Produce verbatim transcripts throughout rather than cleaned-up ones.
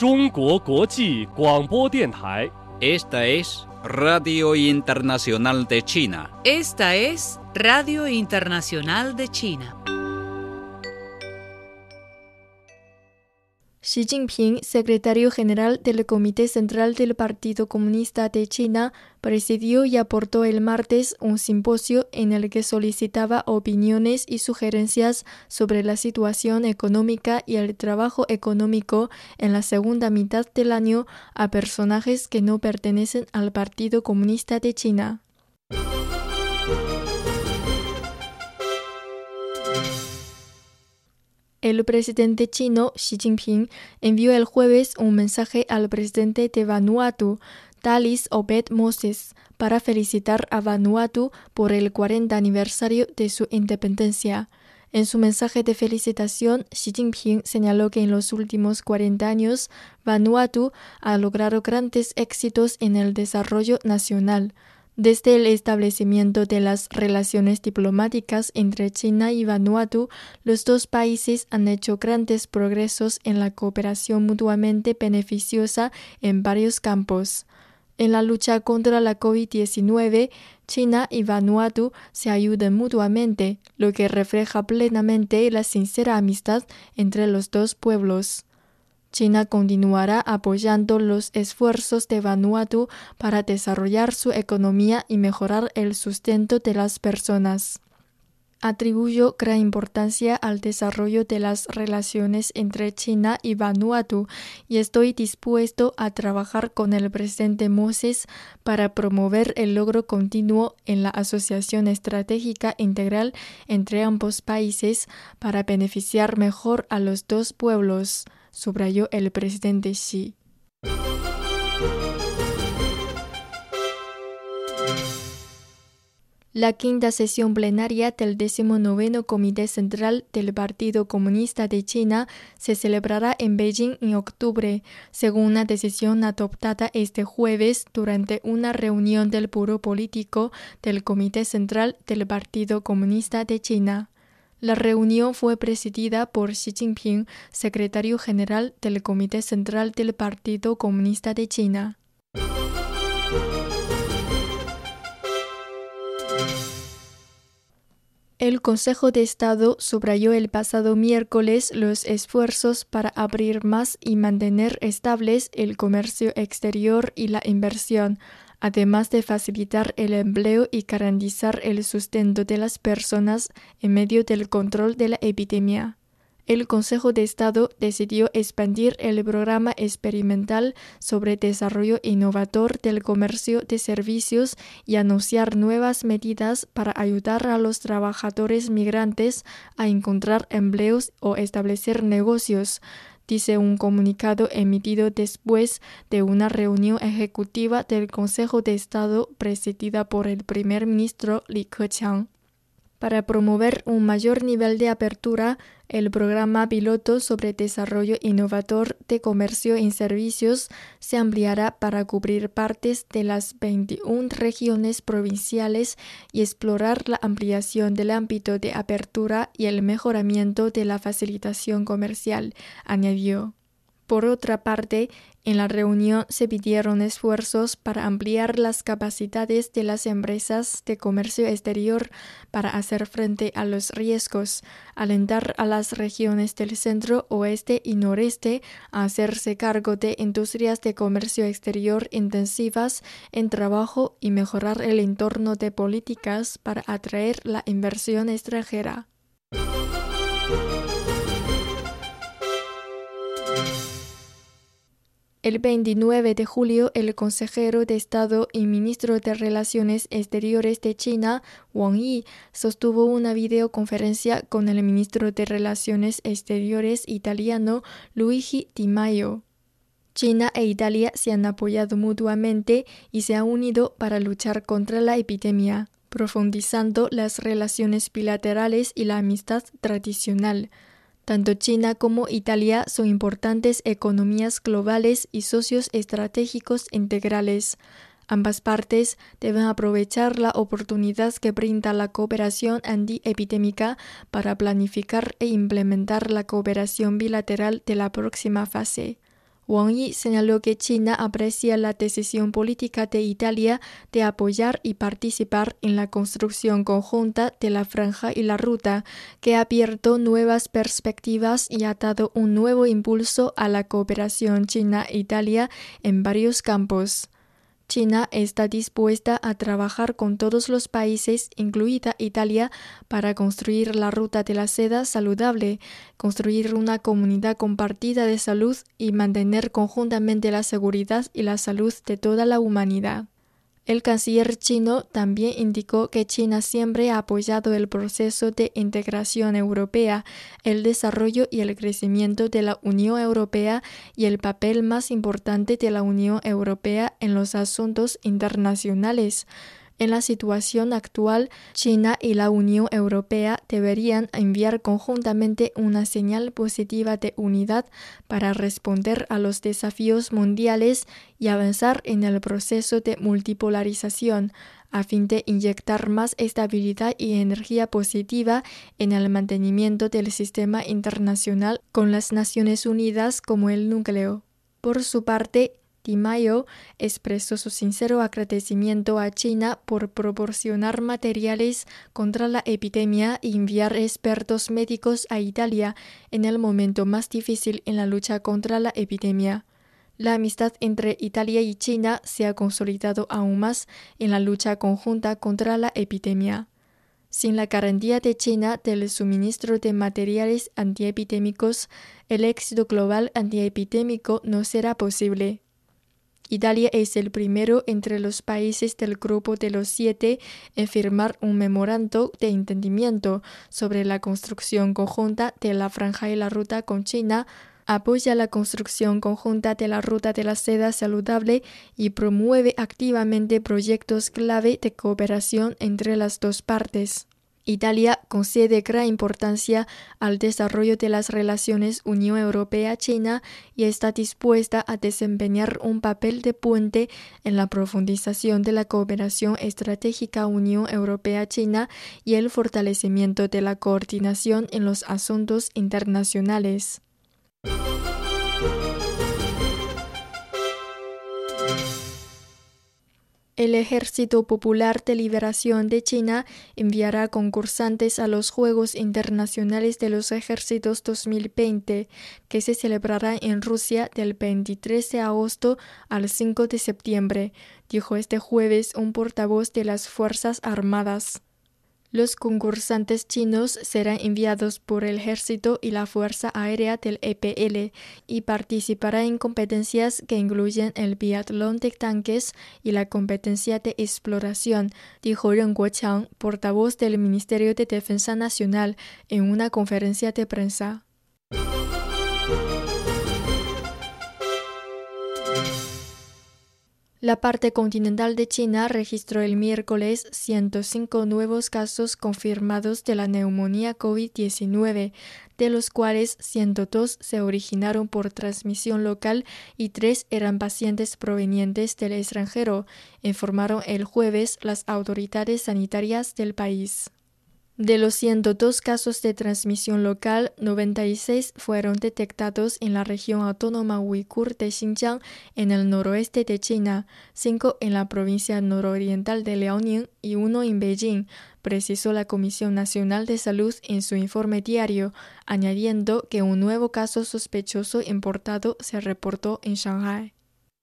中国国际广播电台。 Esta es Radio Internacional de China. Esta es Radio Internacional de China. Xi Jinping, secretario general del Comité Central del Partido Comunista de China, presidió y aportó el martes un simposio en el que solicitaba opiniones y sugerencias sobre la situación económica y el trabajo económico en la segunda mitad del año a personajes que no pertenecen al Partido Comunista de China. El presidente chino Xi Jinping envió el jueves un mensaje al presidente de Vanuatu, Talis Obed Moses, para felicitar a Vanuatu por el cuarenta aniversario de su independencia. En su mensaje de felicitación, Xi Jinping señaló que en los últimos cuarenta años, Vanuatu ha logrado grandes éxitos en el desarrollo nacional. Desde el establecimiento de las relaciones diplomáticas entre China y Vanuatu, los dos países han hecho grandes progresos en la cooperación mutuamente beneficiosa en varios campos. En la lucha contra la COVID diecinueve, China y Vanuatu se ayudan mutuamente, lo que refleja plenamente la sincera amistad entre los dos pueblos. China continuará apoyando los esfuerzos de Vanuatu para desarrollar su economía y mejorar el sustento de las personas. Atribuyó gran importancia al desarrollo de las relaciones entre China y Vanuatu y estoy dispuesto a trabajar con el presidente Moses para promover el logro continuo en la asociación estratégica integral entre ambos países para beneficiar mejor a los dos pueblos, subrayó el presidente Xi. La quinta sesión plenaria del decimonoveno Comité Central del Partido Comunista de China se celebrará en Beijing en octubre, según una decisión adoptada este jueves durante una reunión del Buró Político del Comité Central del Partido Comunista de China. La reunión fue presidida por Xi Jinping, secretario general del Comité Central del Partido Comunista de China. El Consejo de Estado subrayó el pasado miércoles los esfuerzos para abrir más y mantener estables el comercio exterior y la inversión, además de facilitar el empleo y garantizar el sustento de las personas en medio del control de la epidemia. El Consejo de Estado decidió expandir el programa experimental sobre desarrollo innovador del comercio de servicios y anunciar nuevas medidas para ayudar a los trabajadores migrantes a encontrar empleos o establecer negocios, dice un comunicado emitido después de una reunión ejecutiva del Consejo de Estado presidida por el primer ministro Li Keqiang. Para promover un mayor nivel de apertura, el programa piloto sobre desarrollo innovador de comercio en servicios se ampliará para cubrir partes de las veintiuna regiones provinciales y explorar la ampliación del ámbito de apertura y el mejoramiento de la facilitación comercial, añadió. Por otra parte, en la reunión se pidieron esfuerzos para ampliar las capacidades de las empresas de comercio exterior para hacer frente a los riesgos, alentar a las regiones del centro, oeste y noreste a hacerse cargo de industrias de comercio exterior intensivas en trabajo y mejorar el entorno de políticas para atraer la inversión extranjera. El veintinueve de julio, el consejero de Estado y ministro de Relaciones Exteriores de China, Wang Yi, sostuvo una videoconferencia con el ministro de Relaciones Exteriores italiano, Luigi Di Maio. China e Italia se han apoyado mutuamente y se han unido para luchar contra la epidemia, profundizando las relaciones bilaterales y la amistad tradicional. Tanto China como Italia son importantes economías globales y socios estratégicos integrales. Ambas partes deben aprovechar la oportunidad que brinda la cooperación antiepidémica para planificar e implementar la cooperación bilateral de la próxima fase. Wang Yi señaló que China aprecia la decisión política de Italia de apoyar y participar en la construcción conjunta de la franja y la ruta, que ha abierto nuevas perspectivas y ha dado un nuevo impulso a la cooperación China-Italia en varios campos. China está dispuesta a trabajar con todos los países, incluida Italia, para construir la ruta de la seda saludable, construir una comunidad compartida de salud y mantener conjuntamente la seguridad y la salud de toda la humanidad. El canciller chino también indicó que China siempre ha apoyado el proceso de integración europea, el desarrollo y el crecimiento de la Unión Europea y el papel más importante de la Unión Europea en los asuntos internacionales. En la situación actual, China y la Unión Europea deberían enviar conjuntamente una señal positiva de unidad para responder a los desafíos mundiales y avanzar en el proceso de multipolarización, a fin de inyectar más estabilidad y energía positiva en el mantenimiento del sistema internacional con las Naciones Unidas como el núcleo. Por su parte, Di Maio expresó su sincero agradecimiento a China por proporcionar materiales contra la epidemia y enviar expertos médicos a Italia en el momento más difícil en la lucha contra la epidemia. La amistad entre Italia y China se ha consolidado aún más en la lucha conjunta contra la epidemia. Sin la garantía de China del suministro de materiales antiepidémicos, el éxito global antiepidémico no será posible. Italia es el primero entre los países del grupo de los siete en firmar un memorando de entendimiento sobre la construcción conjunta de la franja y la ruta con China, apoya la construcción conjunta de la ruta de la seda saludable y promueve activamente proyectos clave de cooperación entre las dos partes. Italia concede gran importancia al desarrollo de las relaciones Unión Europea-China y está dispuesta a desempeñar un papel de puente en la profundización de la cooperación estratégica Unión Europea-China y el fortalecimiento de la coordinación en los asuntos internacionales. El Ejército Popular de Liberación de China enviará concursantes a los Juegos Internacionales de los Ejércitos dos mil veinte, que se celebrarán en Rusia del veintitrés de agosto al cinco de septiembre, dijo este jueves un portavoz de las Fuerzas Armadas. Los concursantes chinos serán enviados por el Ejército y la Fuerza Aérea del E P L y participarán en competencias que incluyen el biatlón de tanques y la competencia de exploración, dijo Ren Guoqiang, portavoz del Ministerio de Defensa Nacional, en una conferencia de prensa. La parte continental de China registró el miércoles ciento cinco nuevos casos confirmados de la neumonía COVID diecinueve, de los cuales ciento dos se originaron por transmisión local y tres eran pacientes provenientes del extranjero, informaron el jueves las autoridades sanitarias del país. De los ciento dos casos de transmisión local, noventa y seis fueron detectados en la región autónoma uigur de Xinjiang, en el noroeste de China, cinco en la provincia nororiental de Liaoning y uno en Beijing, precisó la Comisión Nacional de Salud en su informe diario, añadiendo que un nuevo caso sospechoso importado se reportó en Shanghái.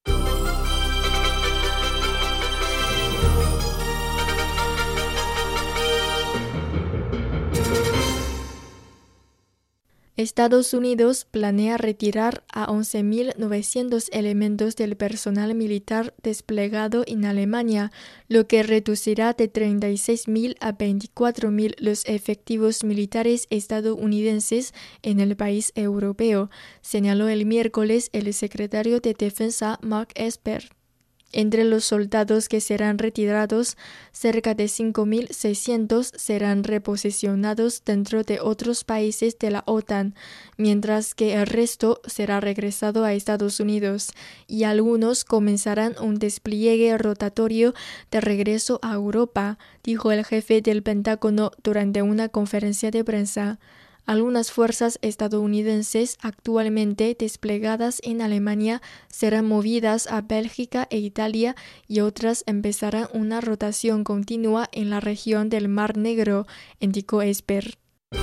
Estados Unidos planea retirar a once mil novecientos elementos del personal militar desplegado en Alemania, lo que reducirá de treinta y seis mil a veinticuatro mil los efectivos militares estadounidenses en el país europeo, señaló el miércoles el secretario de Defensa Mark Esper. Entre los soldados que serán retirados, cerca de cinco mil seiscientos serán reposicionados dentro de otros países de la OTAN, mientras que el resto será regresado a Estados Unidos, y algunos comenzarán un despliegue rotatorio de regreso a Europa, dijo el jefe del Pentágono durante una conferencia de prensa. Algunas fuerzas estadounidenses actualmente desplegadas en Alemania serán movidas a Bélgica e Italia y otras empezarán una rotación continua en la región del Mar Negro, indicó Esper.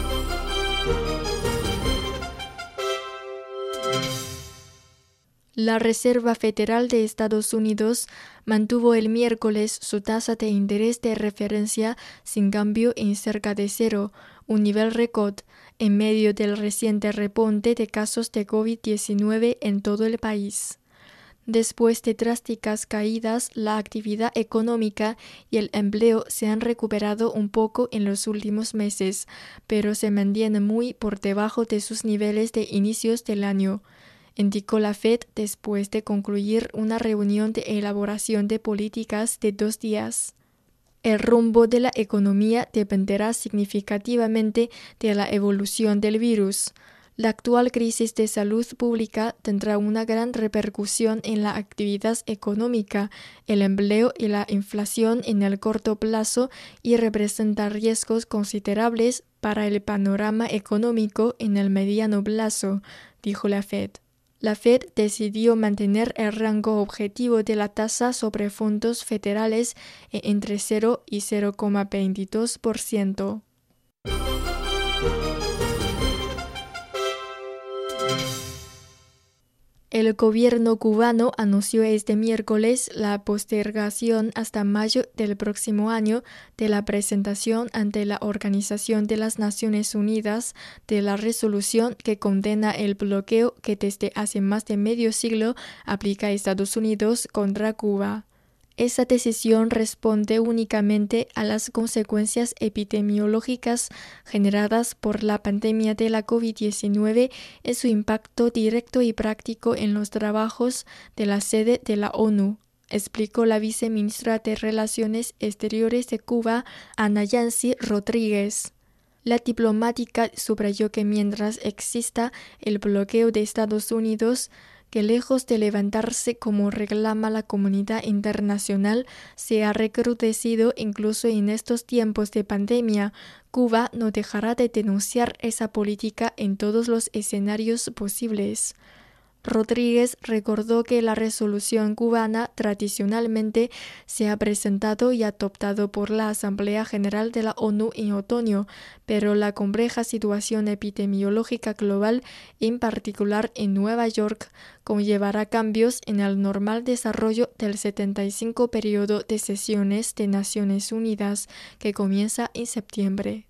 La Reserva Federal de Estados Unidos mantuvo el miércoles su tasa de interés de referencia sin cambio en cerca de cero, un nivel récord, en medio del reciente repunte de casos de covid diecinueve en todo el país. Después de drásticas caídas, la actividad económica y el empleo se han recuperado un poco en los últimos meses, pero se mantienen muy por debajo de sus niveles de inicios del año, indicó la Fed después de concluir una reunión de elaboración de políticas de dos días. El rumbo de la economía dependerá significativamente de la evolución del virus. La actual crisis de salud pública tendrá una gran repercusión en la actividad económica, el empleo y la inflación en el corto plazo y representa riesgos considerables para el panorama económico en el mediano plazo, dijo la Fed. La Fed decidió mantener el rango objetivo de la tasa sobre fondos federales entre cero y cero coma veintidós por ciento. El gobierno cubano anunció este miércoles la postergación hasta mayo del próximo año de la presentación ante la Organización de las Naciones Unidas de la resolución que condena el bloqueo que desde hace más de medio siglo aplica Estados Unidos contra Cuba. Esa decisión responde únicamente a las consecuencias epidemiológicas generadas por la pandemia de la covid diecinueve y su impacto directo y práctico en los trabajos de la sede de la ONU, explicó la viceministra de Relaciones Exteriores de Cuba, Ana Yancy Rodríguez. La diplomática subrayó que mientras exista el bloqueo de Estados Unidos, que lejos de levantarse como reclama la comunidad internacional, se ha recrudecido incluso en estos tiempos de pandemia, Cuba no dejará de denunciar esa política en todos los escenarios posibles. Rodríguez recordó que la resolución cubana tradicionalmente se ha presentado y adoptado por la Asamblea General de la ONU en otoño, pero la compleja situación epidemiológica global, en particular en Nueva York, conllevará cambios en el normal desarrollo del setenta y cinco periodo de sesiones de Naciones Unidas, que comienza en septiembre.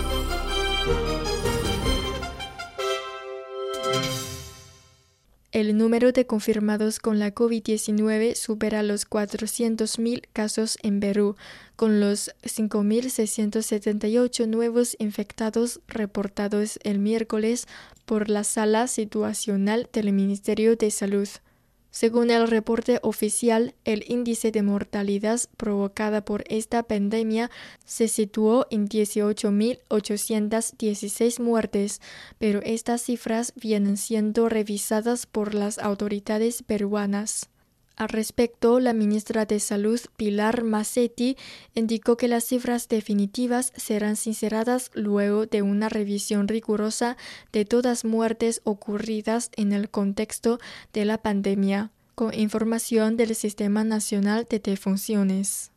El número de confirmados con la covid diecinueve supera los cuatrocientos mil casos en Perú, con los cinco mil seiscientos setenta y ocho nuevos infectados reportados el miércoles por la Sala Situacional del Ministerio de Salud. Según el reporte oficial, el índice de mortalidad provocada por esta pandemia se situó en dieciocho mil ochocientas dieciséis muertes, pero estas cifras vienen siendo revisadas por las autoridades peruanas. Al respecto, la ministra de Salud, Pilar Macetti, indicó que las cifras definitivas serán sinceradas luego de una revisión rigurosa de todas muertes ocurridas en el contexto de la pandemia, con información del Sistema Nacional de Defunciones.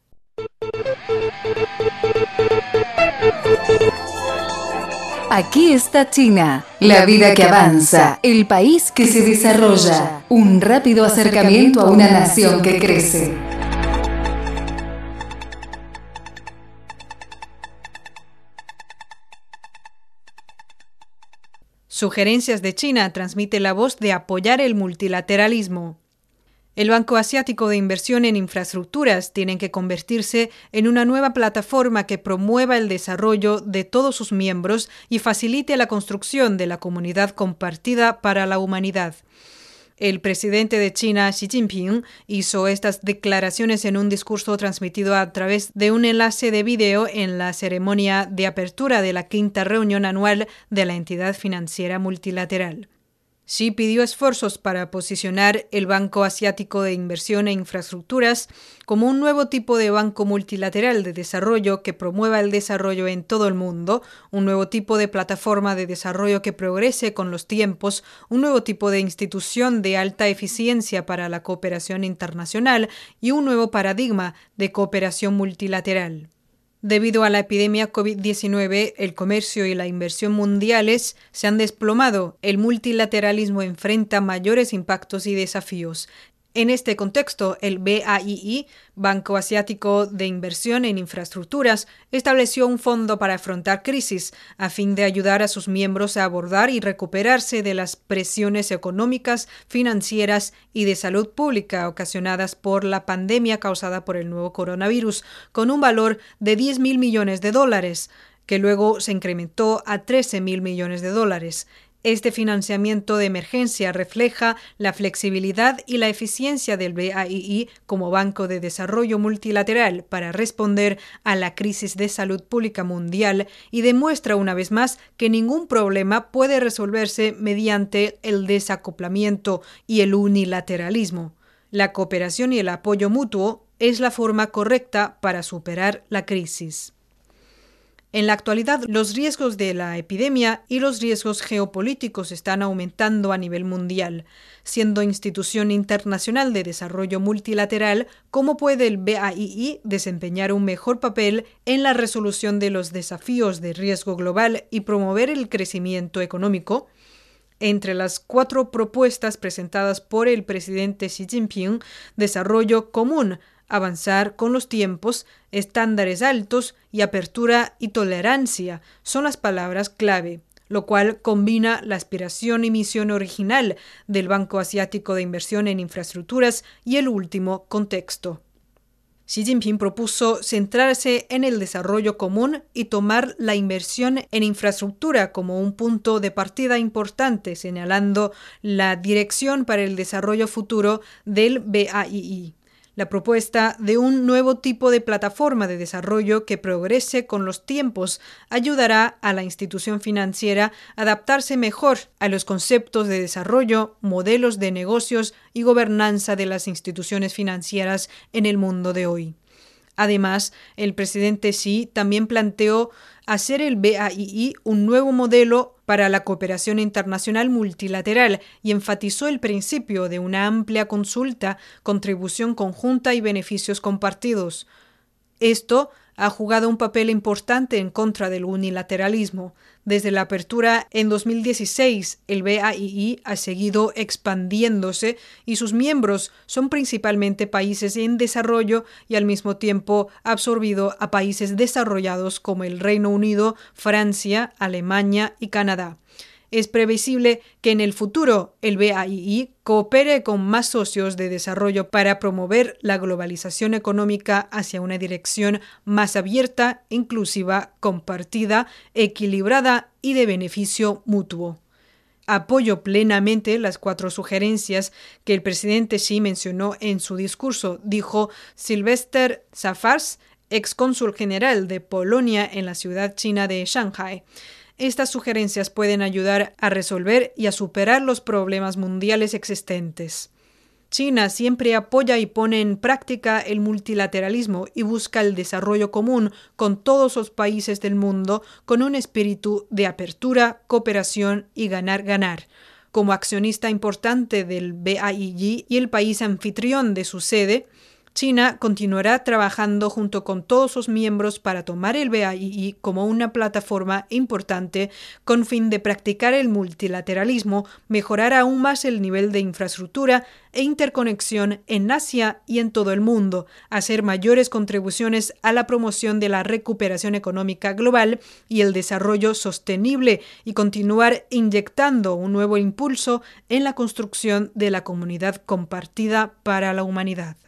Aquí está China, la vida que avanza, el país que se desarrolla, un rápido acercamiento a una nación que crece. Sugerencias de China transmite la voz de apoyar el multilateralismo. El Banco Asiático de Inversión en Infraestructuras tiene que convertirse en una nueva plataforma que promueva el desarrollo de todos sus miembros y facilite la construcción de la comunidad compartida para la humanidad. El presidente de China, Xi Jinping, hizo estas declaraciones en un discurso transmitido a través de un enlace de vídeo en la ceremonia de apertura de la quinta reunión anual de la entidad financiera multilateral. Xi pidió esfuerzos para posicionar el Banco Asiático de Inversión e Infraestructuras como un nuevo tipo de banco multilateral de desarrollo que promueva el desarrollo en todo el mundo, un nuevo tipo de plataforma de desarrollo que progrese con los tiempos, un nuevo tipo de institución de alta eficiencia para la cooperación internacional y un nuevo paradigma de cooperación multilateral. Debido a la epidemia COVID diecinueve, el comercio y la inversión mundiales se han desplomado. El multilateralismo enfrenta mayores impactos y desafíos. En este contexto, el B A I I, Banco Asiático de Inversión en Infraestructuras, estableció un fondo para afrontar crisis, a fin de ayudar a sus miembros a abordar y recuperarse de las presiones económicas, financieras y de salud pública ocasionadas por la pandemia causada por el nuevo coronavirus, con un valor de diez mil millones de dólares, que luego se incrementó a trece mil millones de dólares. Este financiamiento de emergencia refleja la flexibilidad y la eficiencia del B A I I como banco de desarrollo multilateral para responder a la crisis de salud pública mundial y demuestra una vez más que ningún problema puede resolverse mediante el desacoplamiento y el unilateralismo. La cooperación y el apoyo mutuo es la forma correcta para superar la crisis. En la actualidad, los riesgos de la epidemia y los riesgos geopolíticos están aumentando a nivel mundial. Siendo institución internacional de desarrollo multilateral, ¿cómo puede el B A I I desempeñar un mejor papel en la resolución de los desafíos de riesgo global y promover el crecimiento económico? Entre las cuatro propuestas presentadas por el presidente Xi Jinping, desarrollo común, avanzar con los tiempos, estándares altos y apertura y tolerancia son las palabras clave, lo cual combina la aspiración y misión original del Banco Asiático de Inversión en Infraestructuras y el último contexto. Xi Jinping propuso centrarse en el desarrollo común y tomar la inversión en infraestructura como un punto de partida importante, señalando la dirección para el desarrollo futuro del B A I I. La propuesta de un nuevo tipo de plataforma de desarrollo que progrese con los tiempos ayudará a la institución financiera a adaptarse mejor a los conceptos de desarrollo, modelos de negocios y gobernanza de las instituciones financieras en el mundo de hoy. Además, el presidente Xi también planteó hacer el B A I I un nuevo modelo para la cooperación internacional multilateral y enfatizó el principio de una amplia consulta, contribución conjunta y beneficios compartidos. Esto ha jugado un papel importante en contra del unilateralismo. Desde la apertura en dos mil dieciséis, el B A I I ha seguido expandiéndose y sus miembros son principalmente países en desarrollo y al mismo tiempo ha absorbido a países desarrollados como el Reino Unido, Francia, Alemania y Canadá. Es previsible que en el futuro el B A I I coopere con más socios de desarrollo para promover la globalización económica hacia una dirección más abierta, inclusiva, compartida, equilibrada y de beneficio mutuo. Apoyo plenamente las cuatro sugerencias que el presidente Xi mencionó en su discurso, dijo Sylvester Safars, excónsul general de Polonia en la ciudad china de Shanghái. Estas sugerencias pueden ayudar a resolver y a superar los problemas mundiales existentes. China siempre apoya y pone en práctica el multilateralismo y busca el desarrollo común con todos los países del mundo con un espíritu de apertura, cooperación y ganar-ganar. Como accionista importante del B A I I y el país anfitrión de su sede, China continuará trabajando junto con todos sus miembros para tomar el B A I I como una plataforma importante con fin de practicar el multilateralismo, mejorar aún más el nivel de infraestructura e interconexión en Asia y en todo el mundo, hacer mayores contribuciones a la promoción de la recuperación económica global y el desarrollo sostenible y continuar inyectando un nuevo impulso en la construcción de la comunidad compartida para la humanidad.